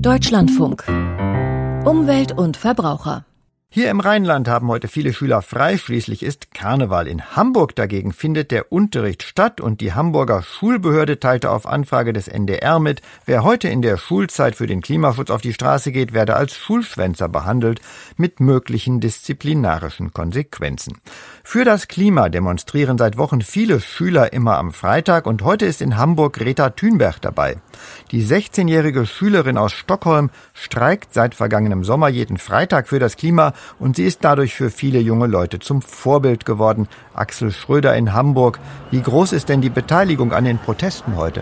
Deutschlandfunk. Umwelt und Verbraucher. Hier im Rheinland haben heute viele Schüler frei, schließlich ist Karneval. In Hamburg dagegen findet der Unterricht statt und die Hamburger Schulbehörde teilte auf Anfrage des NDR mit, wer heute in der Schulzeit für den Klimaschutz auf die Straße geht, werde als Schulschwänzer behandelt, mit möglichen disziplinarischen Konsequenzen. Für das Klima demonstrieren seit Wochen viele Schüler immer am Freitag und heute ist in Hamburg Greta Thunberg dabei. Die 16-jährige Schülerin aus Stockholm streikt seit vergangenem Sommer jeden Freitag für das Klima und sie ist dadurch für viele junge Leute zum Vorbild geworden. Axel Schröder in Hamburg. Wie groß ist denn die Beteiligung an den Protesten heute?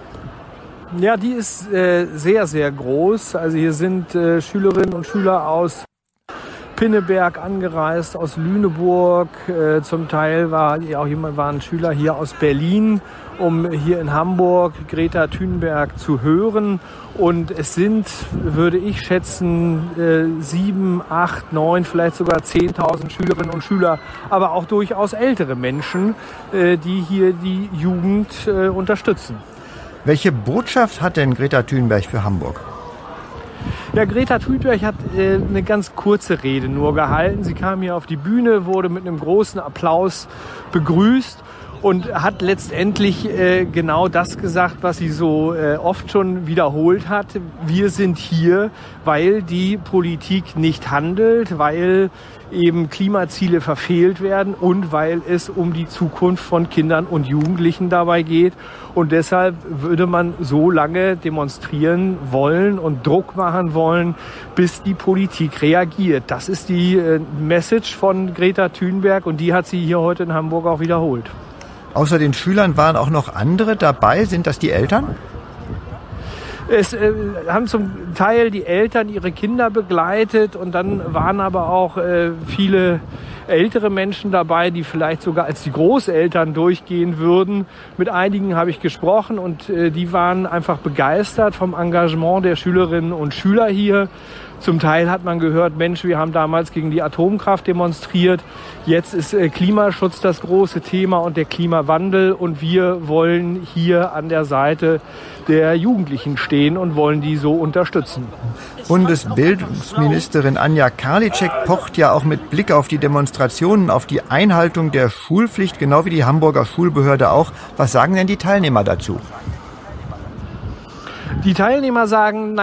Ja, die ist sehr, sehr groß. Also hier sind Schülerinnen und Schüler aus Pinneberg angereist, aus Lüneburg. Zum Teil waren Schüler hier aus Berlin, um hier in Hamburg Greta Thunberg zu hören. Und es sind, würde ich schätzen, 7, 8, 9, vielleicht sogar 10.000 Schülerinnen und Schüler, aber auch durchaus ältere Menschen, die hier die Jugend unterstützen. Welche Botschaft hat denn Greta Thunberg für Hamburg? Ja, Greta Thunberg hat eine ganz kurze Rede nur gehalten. Sie kam hier auf die Bühne, wurde mit einem großen Applaus begrüßt und hat letztendlich genau das gesagt, was sie so oft schon wiederholt hat. Wir sind hier, weil die Politik nicht handelt, weil eben Klimaziele verfehlt werden und weil es um die Zukunft von Kindern und Jugendlichen dabei geht. Und deshalb würde man so lange demonstrieren wollen und Druck machen wollen, bis die Politik reagiert. Das ist die Message von Greta Thunberg und die hat sie hier heute in Hamburg auch wiederholt. Außer den Schülern waren auch noch andere dabei. Sind das die Eltern? Es haben zum Teil die Eltern ihre Kinder begleitet und dann waren aber auch viele ältere Menschen dabei, die vielleicht sogar als die Großeltern durchgehen würden. Mit einigen habe ich gesprochen und die waren einfach begeistert vom Engagement der Schülerinnen und Schüler hier. Zum Teil hat man gehört, Mensch, wir haben damals gegen die Atomkraft demonstriert. Jetzt ist Klimaschutz das große Thema und der Klimawandel. Und wir wollen hier an der Seite der Jugendlichen stehen und wollen die so unterstützen. Bundesbildungsministerin Anja Karliczek pocht ja auch mit Blick auf die Demonstrationen auf die Einhaltung der Schulpflicht, genau wie die Hamburger Schulbehörde auch. Was sagen denn die Teilnehmer dazu? Die Teilnehmer sagen,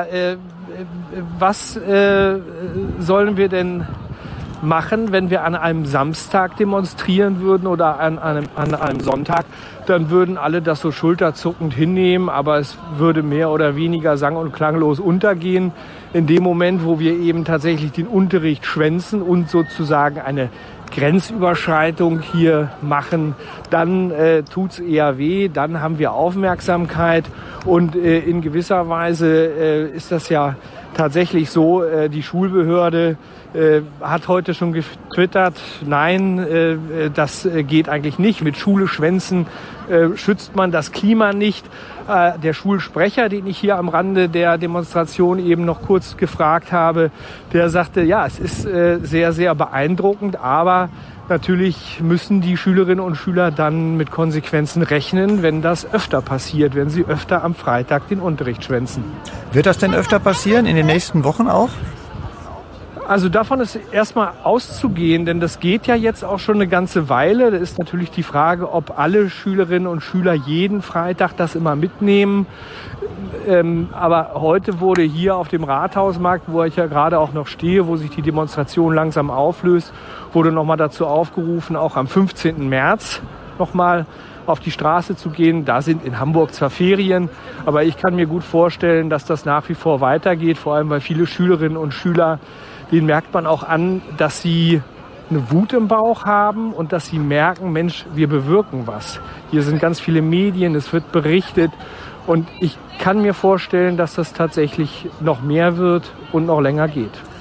was sollen wir denn machen, wenn wir an einem Samstag demonstrieren würden oder an einem Sonntag? Dann würden alle das so schulterzuckend hinnehmen, aber es würde mehr oder weniger sang- und klanglos untergehen. In dem Moment, wo wir eben tatsächlich den Unterricht schwänzen und sozusagen eine Grenzüberschreitung hier machen, dann tut's eher weh, dann haben wir Aufmerksamkeit und in gewisser Weise ist das ja tatsächlich so, die Schulbehörde hat heute schon getwittert, nein, das geht eigentlich nicht. Mit Schule schwänzen schützt man das Klima nicht. Der Schulsprecher, den ich hier am Rande der Demonstration eben noch kurz gefragt habe, der sagte, ja, es ist sehr, sehr beeindruckend, aber natürlich müssen die Schülerinnen und Schüler dann mit Konsequenzen rechnen, wenn das öfter passiert, wenn sie öfter am Freitag den Unterricht schwänzen. Wird das denn öfter passieren, in den nächsten Wochen auch? Also davon ist erstmal auszugehen, denn das geht ja jetzt auch schon eine ganze Weile. Da ist natürlich die Frage, ob alle Schülerinnen und Schüler jeden Freitag das immer mitnehmen. Aber heute wurde hier auf dem Rathausmarkt, wo ich ja gerade auch noch stehe, wo sich die Demonstration langsam auflöst, wurde nochmal dazu aufgerufen, auch am 15. März nochmal auf die Straße zu gehen. Da sind in Hamburg zwar Ferien, aber ich kann mir gut vorstellen, dass das nach wie vor weitergeht, vor allem weil viele Schülerinnen und Schüler, denen merkt man auch an, dass sie eine Wut im Bauch haben und dass sie merken, Mensch, wir bewirken was. Hier sind ganz viele Medien, es wird berichtet und ich kann mir vorstellen, dass das tatsächlich noch mehr wird und noch länger geht.